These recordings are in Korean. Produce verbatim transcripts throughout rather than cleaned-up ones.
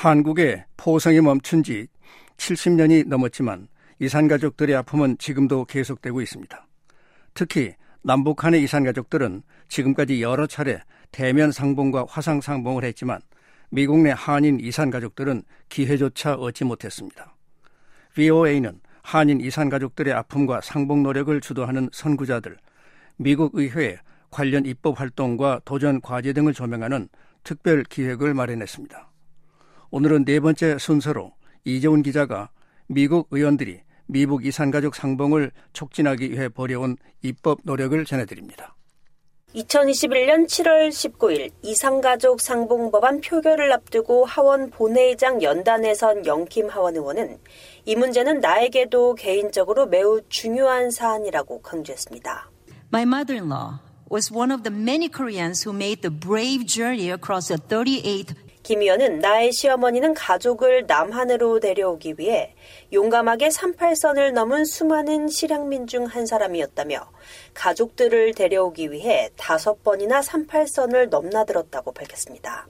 한국의 포성이 멈춘 지 칠십 년이 넘었지만 이산가족들의 아픔은 지금도 계속되고 있습니다. 특히 남북한의 이산가족들은 지금까지 여러 차례 대면 상봉과 화상 상봉을 했지만 미국 내 한인 이산가족들은 기회조차 얻지 못했습니다. 브이오에이는 한인 이산가족들의 아픔과 상봉 노력을 주도하는 선구자들, 미국 의회에 관련 입법 활동과 도전 과제 등을 조명하는 특별 기획을 마련했습니다. 오늘은 네 번째 순서로 이재훈 기자가 미국 의원들이 미북 이산가족 상봉을 촉진하기 위해 벌여온 입법 노력을 전해드립니다. 이천이십일 년 칠월 십구일 이산가족 상봉법안 표결을 앞두고 하원 본회의장 연단에 선 영킴 하원 의원은 이 문제는 나에게도 개인적으로 매우 중요한 사안이라고 강조했습니다. My mother-in-law was one of the many Koreans who made the brave journey across the thirty-eight 김 의원은 나의 시어머니는 가족을 남한으로 데려오기 위해 용감하게 삼팔선을 넘은 수많은 실향민 중 한 사람이었다며 가족들을 데려오기 위해 다섯 번이나 삼팔선을 넘나들었다고 밝혔습니다.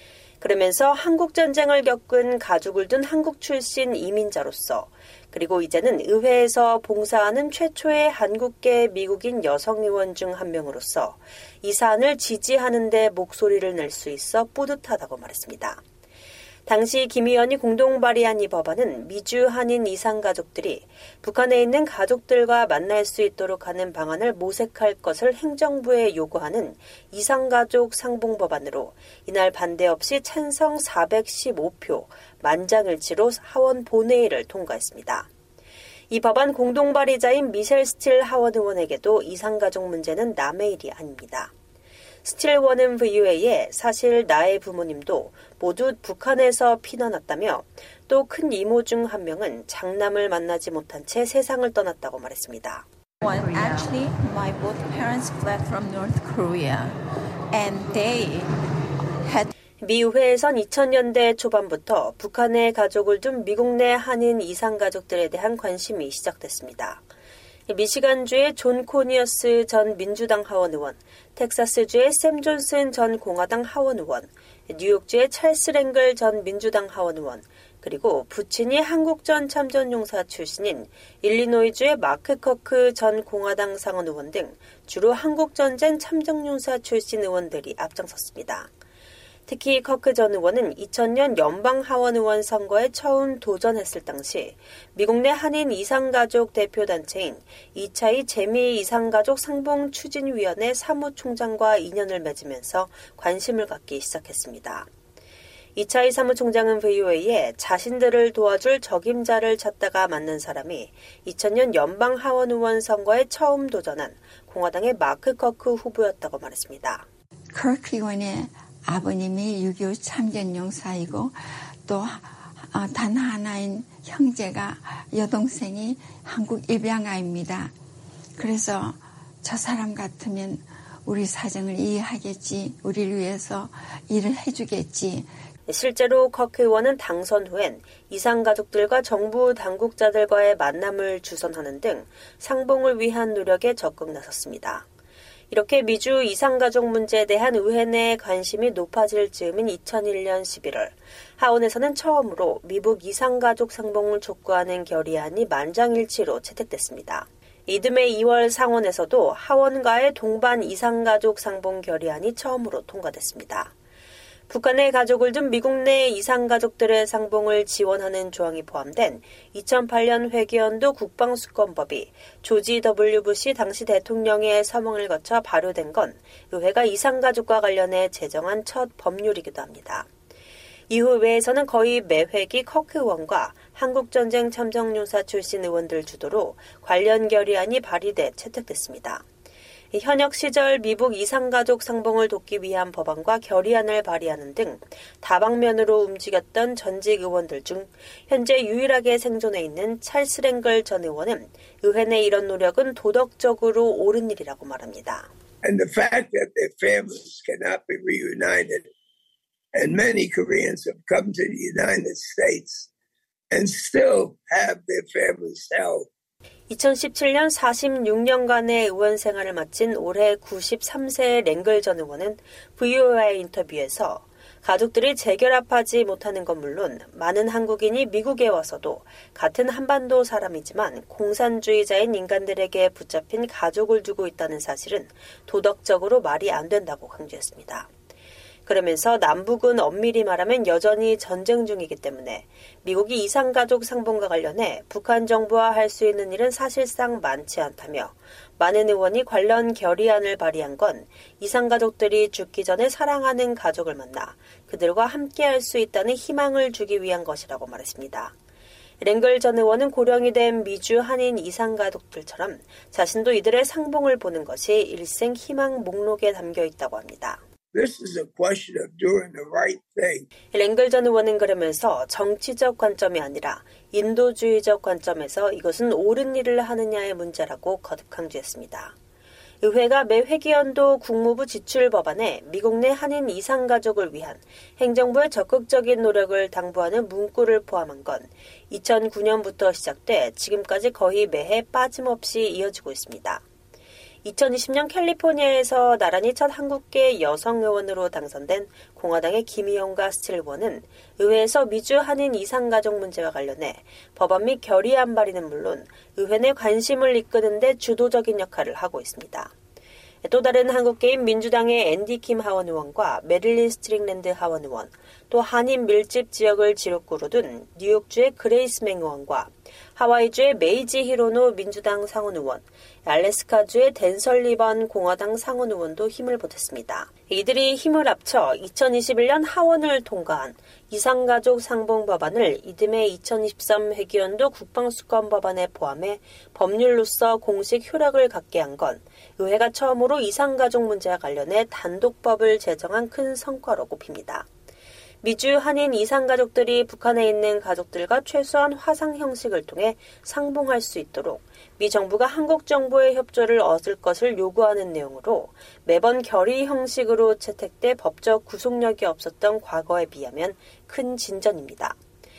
그러면서 한국전쟁을 겪은 가족을 둔 한국 출신 이민자로서 그리고 이제는 의회에서 봉사하는 최초의 한국계 미국인 여성 의원 중 한 명으로서 이 사안을 지지하는 데 목소리를 낼 수 있어 뿌듯하다고 말했습니다. 당시 김 의원이 공동 발의한 이 법안은 미주 한인 이산가족들이 북한에 있는 가족들과 만날 수 있도록 하는 방안을 모색할 것을 행정부에 요구하는 이산가족 상봉법안으로 이날 반대 없이 찬성 사백십오 표, 만장일치로 하원 본회의를 통과했습니다. 이 법안 공동 발의자인 미셸 스틸 하원 의원에게도 이산가족 문제는 남의 일이 아닙니다. 스틸 의원은 브이오에이에 사실 나의 부모님도 모두 북한에서 피난왔다며 또 큰 이모 중 한 명은 장남을 만나지 못한 채 세상을 떠났다고 말했습니다. Well, actually, my both parents fled from North Korea, and they had. 미 의회에선 이천 년대 초반부터 북한에 가족을 둔 미국 내 한인 이산가족들에 대한 관심이 시작됐습니다. 미시간주의 존 코니어스 전 민주당 하원 의원, 텍사스주의 샘 존슨 전 공화당 하원 의원, 뉴욕주의 찰스 랭글 전 민주당 하원 의원, 그리고 부친이 한국전 참전용사 출신인 일리노이주의 마크 커크 전 공화당 상원 의원 등 주로 한국전쟁 참전용사 출신 의원들이 앞장섰습니다. 특히 커크 전 의원은 이천 년 연방하원 의원 선거에 처음 도전했을 당시 미국 내 한인 이산가족 대표단체인 이차이 재미 이산가족 상봉 추진위원회 사무총장과 인연을 맺으면서 관심을 갖기 시작했습니다. 이차이 사무총장은 브이오에이에 자신들을 도와줄 적임자를 찾다가 만난 사람이 이천 년 연방하원 의원 선거에 처음 도전한 공화당의 마크 커크 후보였다고 말했습니다. 커크 의원의 아버님이 육이오 참전용사이고 또 단 하나인 형제가 여동생이 한국 입양아입니다. 그래서 저 사람 같으면 우리 사정을 이해하겠지, 우리를 위해서 일을 해주겠지. 실제로 커크 의원은 당선 후엔 이산가족들과 정부 당국자들과의 만남을 주선하는 등 상봉을 위한 노력에 적극 나섰습니다. 이렇게 미주 이산가족 문제에 대한 의회 내 관심이 높아질 즈음인 이천일 년 십일월 하원에서는 처음으로 미북 이산가족 상봉을 촉구하는 결의안이 만장일치로 채택됐습니다. 이듬해 이월 상원에서도 하원과의 동반 이산가족 상봉 결의안이 처음으로 통과됐습니다. 북한의 가족을 둔 미국 내 이산가족들의 상봉을 지원하는 조항이 포함된 이천팔 년 회계연도 국방수권법이 조지 더블유 부시 당시 대통령의 서명을 거쳐 발효된 건 의회가 이산가족과 관련해 제정한 첫 법률이기도 합니다. 이후 의회에서는 거의 매 회기 커크 의원과 한국전쟁 참전용사 출신 의원들 주도로 관련 결의안이 발의돼 채택됐습니다. 현역 시절 미북 이산가족 상봉을 돕기 위한 법안과 결의안을 발의하는 등 다방면으로 움직였던 전직 의원들 중 현재 유일하게 생존해 있는 찰스 랭글 전 의원은 의회 내 이런 노력은 도덕적으로 옳은 일이라고 말합니다. And the fact that their families cannot be reunited, and many Koreans have come to the United States and still have their families held. 이천십칠 년 사십육 년간의 의원 생활을 마친 올해 구십삼 세의 랭글 전 의원은 브이오에이 인터뷰에서 가족들이 재결합하지 못하는 건 물론 많은 한국인이 미국에 와서도 같은 한반도 사람이지만 공산주의자인 인간들에게 붙잡힌 가족을 두고 있다는 사실은 도덕적으로 말이 안 된다고 강조했습니다. 그러면서 남북은 엄밀히 말하면 여전히 전쟁 중이기 때문에 미국이 이산가족 상봉과 관련해 북한 정부와 할 수 있는 일은 사실상 많지 않다며 많은 의원이 관련 결의안을 발의한 건 이산가족들이 죽기 전에 사랑하는 가족을 만나 그들과 함께할 수 있다는 희망을 주기 위한 것이라고 말했습니다. 랭글 전 의원은 고령이 된 미주 한인 이산가족들처럼 자신도 이들의 상봉을 보는 것이 일생 희망 목록에 담겨 있다고 합니다. This is a question of doing the right thing. 랭글 전 의원은 그러면서 정치적 관점이 아니라 인도주의적 관점에서 이것은 옳은 일을 하느냐의 문제라고 거듭 강조했습니다. 의회가 매 회기연도 국무부 지출 법안에 미국 내 한인 이산가족을 위한 행정부의 적극적인 노력을 당부하는 문구를 포함한 건 이천구 년부터 시작돼 지금까지 거의 매해 빠짐없이 이어지고 있습니다. 이천이십 년 캘리포니아에서 나란히 첫 한국계 여성 의원으로 당선된 공화당의 김희영과 스틸 의원은 의회에서 미주 한인 이산가족 문제와 관련해 법안 및 결의안 발의는 물론 의회 내 관심을 이끄는 데 주도적인 역할을 하고 있습니다. 또 다른 한국계인 민주당의 앤디 킴 하원 의원과 메릴린 스트링랜드 하원 의원, 또 한인 밀집 지역을 지역구로 둔 뉴욕주의 그레이스 맹 의원과 하와이주의 메이지 히로노 민주당 상원 의원, 알래스카주의 댄 설리번 공화당 상원 의원도 힘을 보탰습니다. 이들이 힘을 합쳐 이천이십일 년 하원을 통과한 이산가족 상봉 법안을 이듬해 이천이십삼 회기연도 국방수권 법안에 포함해 법률로서 공식 효력을 갖게 한 건 의회가 처음으로 이산가족 문제와 관련해 단독법을 제정한 큰 성과로 꼽힙니다. 미주 한인 이산가족들이 북한에 있는 가족들과 최소한 화상 형식을 통해 상봉할 수 있도록 미 정부가 한국 정부의 협조를 얻을 것을 요구하는 내용으로 매번 결의 형식으로 채택돼 법적 구속력이 없었던 과거에 비하면 큰 진전입니다.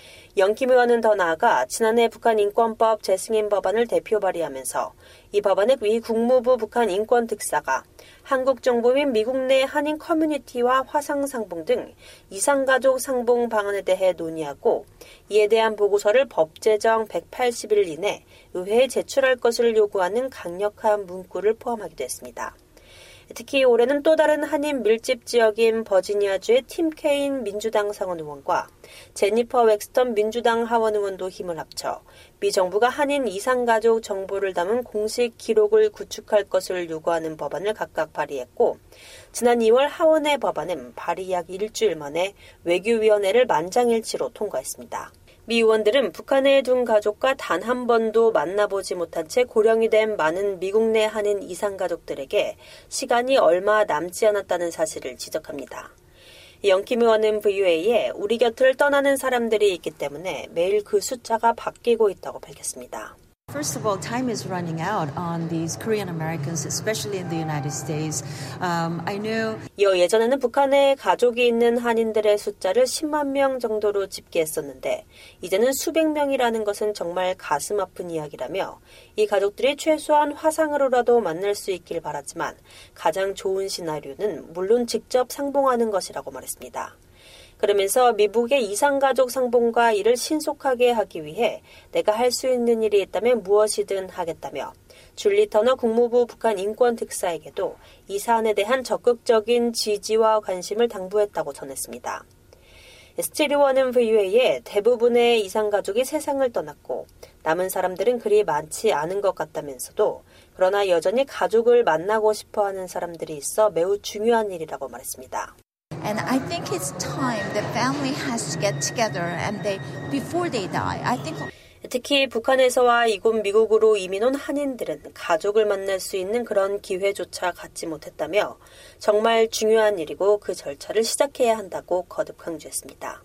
영킴 의원은 더 나아가 지난해 북한 인권법 재승인 법안을 대표 발의하면서 이 법안에 미 국무부 북한 인권특사가 한국 정부 및 미국 내 한인 커뮤니티와 화상 상봉 등 이산가족 상봉 방안에 대해 논의하고 이에 대한 보고서를 법 제정 백팔십 일 이내 의회에 제출할 것을 요구하는 강력한 문구를 포함하기도 했습니다. 특히 올해는 또 다른 한인 밀집 지역인 버지니아주의 팀 케인 민주당 상원 의원과 제니퍼 웩스턴 민주당 하원 의원도 힘을 합쳐 미 정부가 한인 이산가족 정보를 담은 공식 기록을 구축할 것을 요구하는 법안을 각각 발의했고 지난 이월 하원의 법안은 발의 약 일주일 만에 외교위원회를 만장일치로 통과했습니다. 미 의원들은 북한에 둔 가족과 단 한 번도 만나보지 못한 채 고령이 된 많은 미국 내 한인 이산가족들에게 시간이 얼마 남지 않았다는 사실을 지적합니다. 영킴 의원은 브이오에이에 우리 곁을 떠나는 사람들이 있기 때문에 매일 그 숫자가 바뀌고 있다고 밝혔습니다. First of all, time is running out on these Korean Americans, especially in the United States. Um, I knew. 이어 예전에는 북한에 가족이 있는 한인들의 숫자를 십만 명 정도로 집계했었는데 이제는 수백 명이라는 것은 정말 가슴 아픈 이야기라며 이 가족들이 최소한 화상으로라도 만날 수 있길 바라지만 가장 좋은 시나리오는 물론 직접 상봉하는 것이라고 말했습니다. 그러면서 미국의 이산가족 상봉과 이를 신속하게 하기 위해 내가 할 수 있는 일이 있다면 무엇이든 하겠다며 줄리 터너 국무부 북한 인권특사에게도 이 사안에 대한 적극적인 지지와 관심을 당부했다고 전했습니다. 스틸 의원은 브이오에이에 대부분의 이산가족이 세상을 떠났고 남은 사람들은 그리 많지 않은 것 같다면서도 그러나 여전히 가족을 만나고 싶어하는 사람들이 있어 매우 중요한 일이라고 말했습니다. And I think it's time the family has to get together and they before they die. I think 특히 북한에서와 이곳 미국으로 이민 온 한인들은 가족을 만날 수 있는 그런 기회조차 갖지 못했다며 정말 중요한 일이고 그 절차를 시작해야 한다고 거듭 강조했습니다.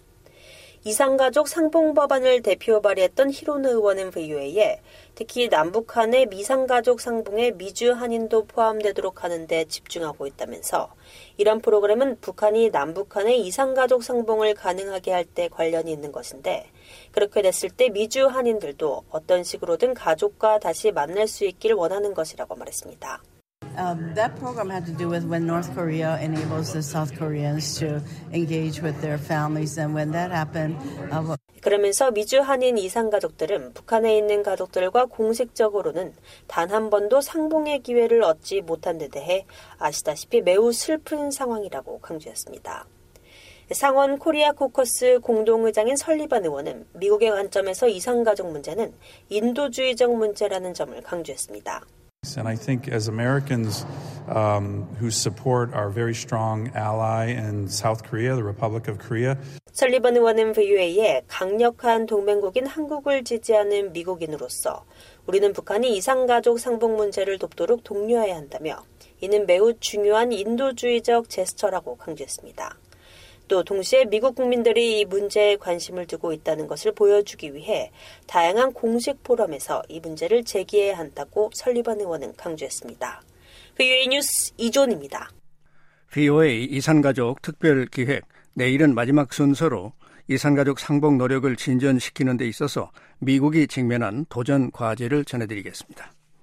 이산가족 상봉 법안을 대표 발의했던 히로노 의원은 브이오에이에 특히 남북한의 미산가족 상봉에 미주 한인도 포함되도록 하는 데 집중하고 있다면서 이런 프로그램은 북한이 남북한의 이산가족 상봉을 가능하게 할 때 관련이 있는 것인데 그렇게 됐을 때 미주 한인들도 어떤 식으로든 가족과 다시 만날 수 있길 원하는 것이라고 말했습니다. Um, that program had to do with when North Korea enables the South Koreans to engage with their families, and when that happened. Uh, 그러면서 미주 한인 이산 가족들은 북한에 있는 가족들과 공식적으로는 단 한 번도 상봉의 기회를 얻지 못한 데 대해 아시다시피 매우 슬픈 상황이라고 강조했습니다. 상원 코리아 코커스 공동의장인 설리반 의원은 미국의 관점에서 이산가족 문제는 인도주의적 문제라는 점을 강조했습니다. And I think as Americans um, who support our very strong ally in South Korea, the Republic of Korea. 설리반 의원은 브이오에이에 강력한 동맹국인 한국을 지지하는 미국인으로서 우리는 북한이 이산가족 상봉 문제를 돕도록 독려해야 한다며 이는 매우 중요한 인도주의적 제스처라고 강조했습니다. 또 동시에 미국 국민들이 이 문제에 관심을 두고 있다는 것을 보여주기 위해 다양한 공식 포럼에서 이 문제를 제기해야 한다고 설리반 의원은 강조했습니다. 브이오에이 뉴스 이존입니다. 브이오에이 이산가족 특별기획 내일은 마지막 순서로 이산가족 상봉 노력을 진전시키는 데 있어서 미국이 직면한 도전 과제를 전해드리겠습니다.